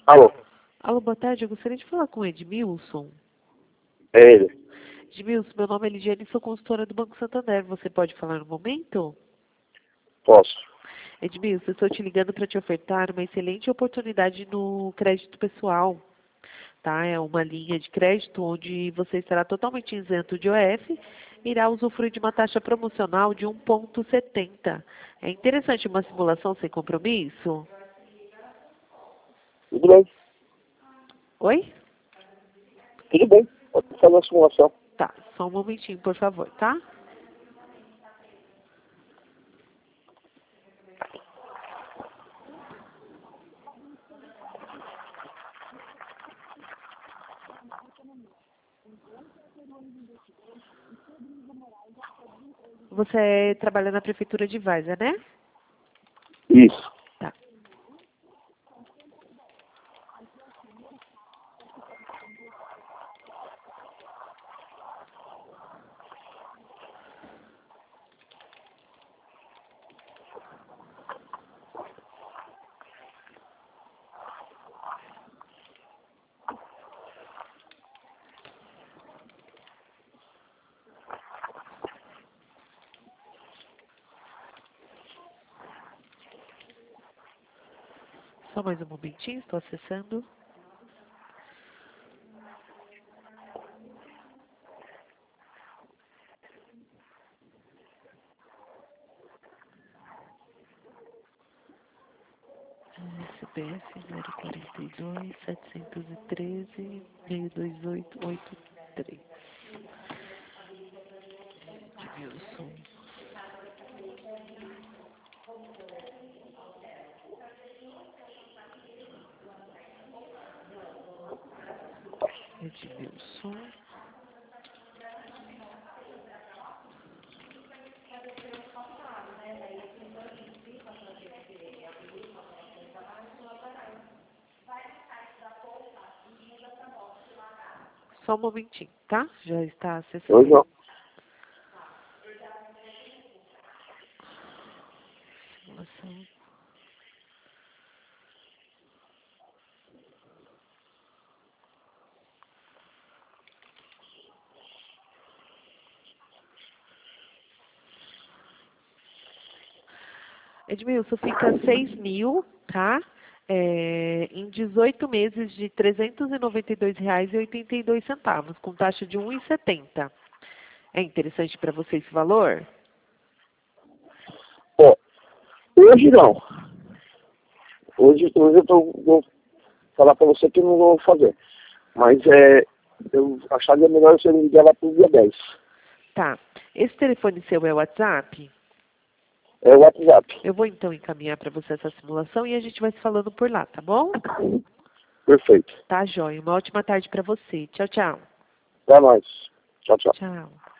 Alô, Alô, boa tarde. Eu gostaria de falar com o Edmilson. é ele. Edmilson, meu nome é Lidiane, sou consultora do Banco Santander. Você pode falar no momento? Posso. Edmilson, eu estou te ligando para te ofertar uma excelente oportunidade no crédito pessoal. Tá? É uma linha de crédito onde você estará totalmente isento de OF e irá usufruir de uma taxa promocional de 1,70. É interessante uma simulação sem compromisso? Tudo bem, Oi? tudo bem. Pode fazer a simulação. Tá, só um momentinho, por favor, tá? Você trabalha na prefeitura de Várzea, né? Isso. Tá. Só mais um momentinho, estou acessando. CPF 042 713 62883. Edmilson. Edmilson. Só um momentinho, tá? Já está Hoje acessando. não. Simulação. Edmilson, fica 6.000, tá? Em 18 meses de R$ 392,82, com taxa de 1,70. É interessante para você esse valor? Ó, hoje não. Hoje vou falar pra você que não vou fazer. Mas eu acharia melhor você me ligar lá pro dia 10. Tá. Esse telefone seu é o WhatsApp? É o WhatsApp. Eu vou então encaminhar para você essa simulação e a gente vai se falando por lá, tá bom? Perfeito. Tá, joia. Uma ótima tarde para você. Tchau, tchau. Até mais. Tchau, tchau. Tchau.